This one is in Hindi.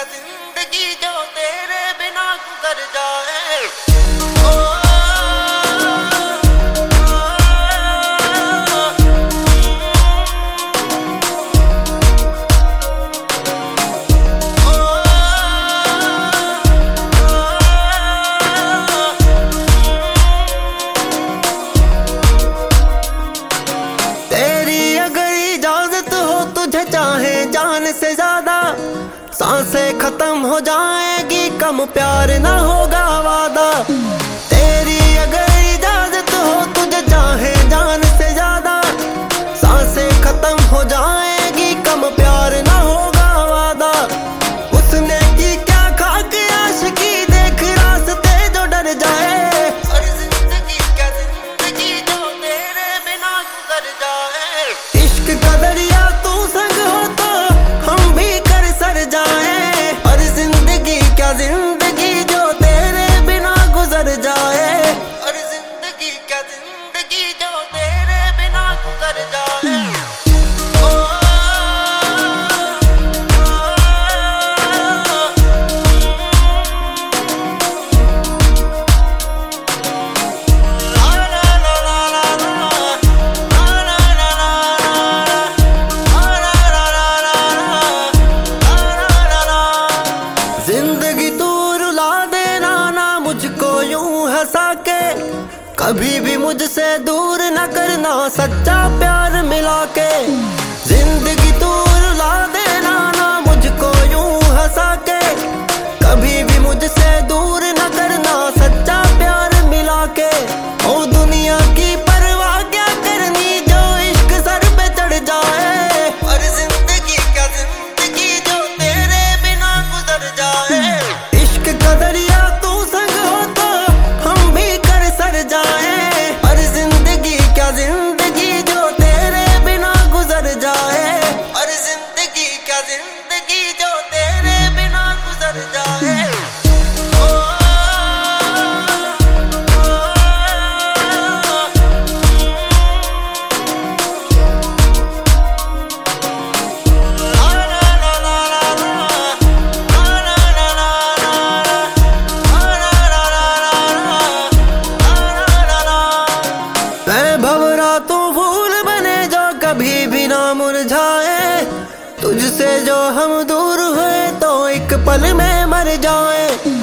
जिंदगी जो तेरे बिना गुजर जाए। चाहे जान से ज्यादा सांसें खत्म हो जाएगी, कम प्यार ना होगा वादा। तेरी अगर इजाजत हो तुझे चाहे जान से ज्यादा सांसें खत्म हो जाएगी, कम प्यार ना होगा वादा। उसने की क्या खाक आशिकी देख रास्ते जो डर जाए, और जिंदगी क्या जिंदगी जो तेरे बिना गुजर जाए। इश्क का दरिया तू संग हो तो हम भी कर सर जाए, और जिंदगी क्या जिंदगी जो तेरे बिना गुजर जाए, और जिंदगी क्या जिंदगी जो तेरे बिना गुजर जाए। जिंदगी तू रुला देना ना मुझको यूं हंसा के, कभी भी मुझसे दूर न करना सच्चा प्यार मिला के। जिंदगी तू रुला देना ना मुझको यूं हंसा के, कभी भी मुझसे दूर न करना सच्चा प्यार मिला के। ओ दुनिया की परवाह क्या करनी जो इश्क सर पे चढ़ जाए, और जिंदगी क्या जिंदगी जो तेरे बिना गुजर जाए। इश्क का दरिया तू संग हो तो हम भी कर सर जाए, और जिंदगी क्या जिंदगी जो तेरे बिना गुजर जाए, और जिंदगी क्या जिंदगी जो तेरे बिना गुजर जाए। मैं भंवरा तू फूल बने जो कभी भी ना मुरझाए, तुझसे जो हम दूर हुए तो एक पल में मर जाए।